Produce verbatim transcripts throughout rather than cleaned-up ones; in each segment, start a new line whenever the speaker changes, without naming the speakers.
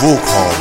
وکال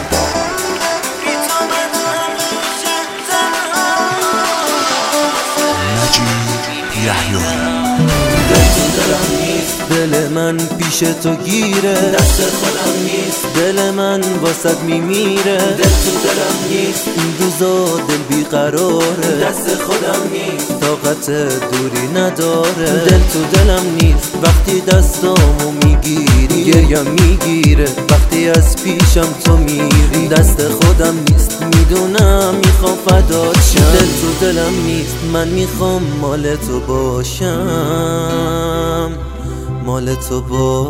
نجیب یحیایی.
دل تو دلم نیست، دل من پیش تو گیره، دست خودم نیست، دل من واسط میمیره. دل تو دلم نیست، این روزا دل بیقراره، دست خودم نیست، طاقت دوری نداره. دل تو دلم نیست، وقتی دستامو میگیری گریم میگیره، وقتی از پیشم تو میری دست خودم نیست، میدونم میخوام فدات شم. دل تو دلم نیست، من میخوام مال تو باشم، مال تو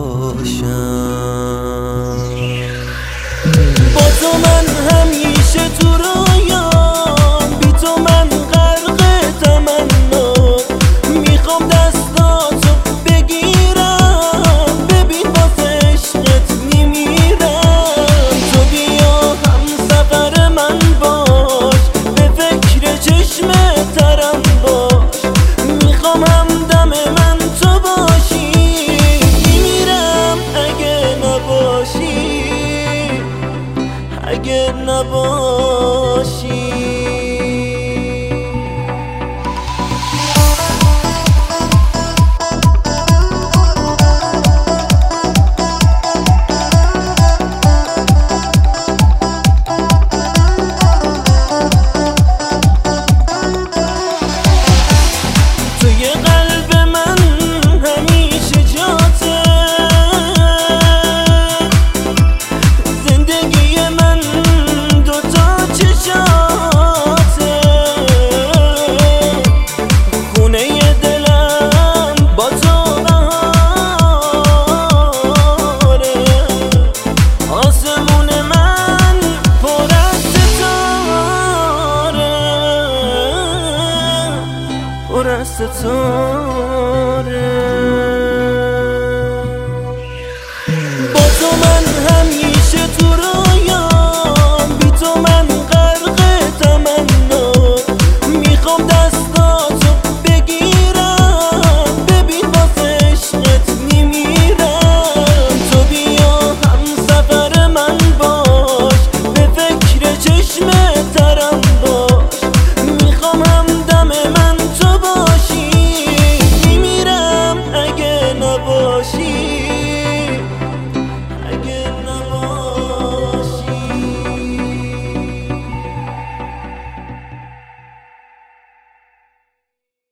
باشم. با تو من همیشه تو رویام، بی تو من غرق تمنا، میخوام دستاتو بگیرم، ببین واسه عشقت میمیرم. تو بیا هم سفر من باش، به فکر چشم ترم باش، میخوام همدم من تو باشی، میمیرم اگه نباشی، اگه نباشی. توی قلب من همیشه جاته، زندگی من دوتا چشاته، خونه دلم با تو بهاره، آسمون من پر از ستاره، پر از ستاره. با تو من همیشه تو رویام، بی تو من غرق تمنا، میخوام